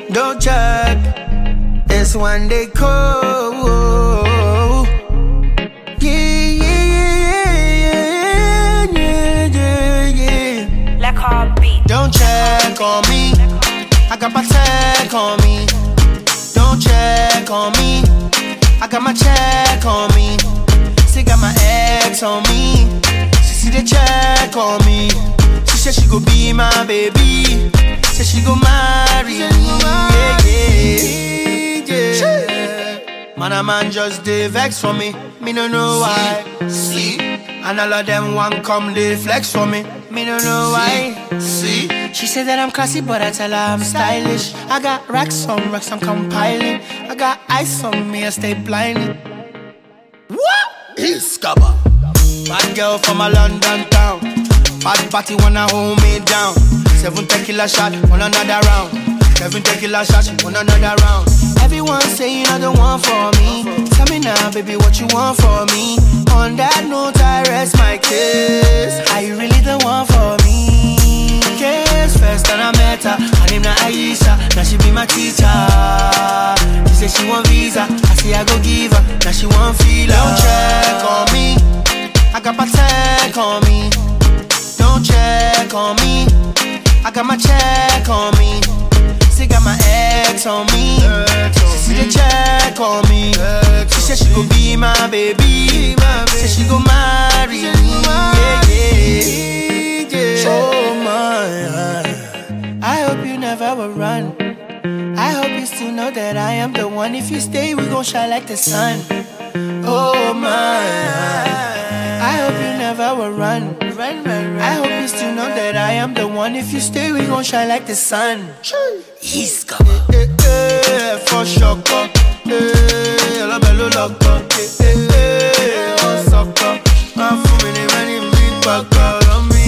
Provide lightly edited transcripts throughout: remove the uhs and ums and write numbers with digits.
Don't check, it's one day cold. Yeah, yeah, yeah, yeah, yeah. Like heartbeat. Don't check on me, I got my tag on me. Don't check on me, I got my check on me. She got my ex on me, she see the check on me. She said she go be my baby, said she go marry me. Yeah. Man, a man just dey vex for me, me no know why. See, and all of them want come dey flex for me, me no know why. See, she said that I'm classy, but I tell her I'm stylish. I got racks on racks, I'm compiling. I got ice on me, I stay blinded. What? Iskaba. Bad girl from a London town. Bad party wanna hold me down. 7 tequila shot, on another round. 7 tequila shots, on another round. Everyone saying you're the one for me. Tell me now, baby, what you want for me. On that note, I rest my case. Are you really the one for me? Case first and I met her, her name na Aisha. Now she be my teacher. She said she want visa, I say I go give her. Now she want feel her. Don't check on me, I got my tag on me. Don't check on me, I got my check on me. She got my ex on me, she see the check on me. She said she go be my baby, said she go marry me. Yeah. Oh my, I hope you never will run. I hope you still know that I am the one. If you stay, we gon' shine like the sun. Oh my, I hope you never will run. I hope you still know that I am the one. If you stay, we gon' shine like the sun. He's coming. For sure. La bello loco. Oh, sucker. I'm feeling many big back on me.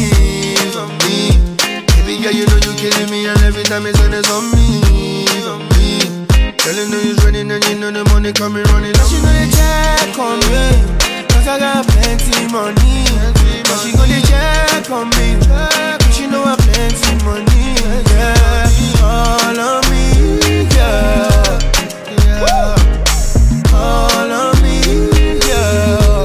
Baby girl, you know you killing me, and every time it's on, it's on me. Girl, you know you're running, and you know the money coming running. She know they check on me, cause I got plenty money. But she gonna check on me, she know I plenty money. Yeah, all on me, yeah, yeah. All on me, yeah.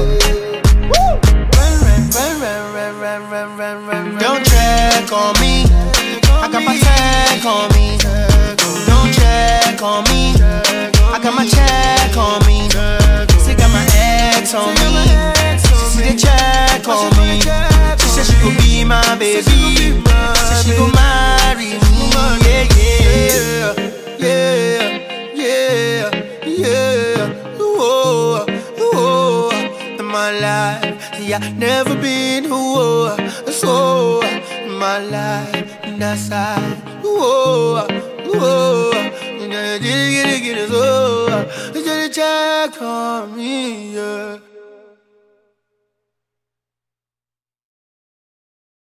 Don't check on me, I got my tag on me. Don't check on me, I got my check on me. She got my ex on me, she see the check on me. She said she go be my baby, said she go marry me. Yeah. Ooh, in my life, yeah, never been so in my life, that side. Ooh, get it, so just check on me, yeah.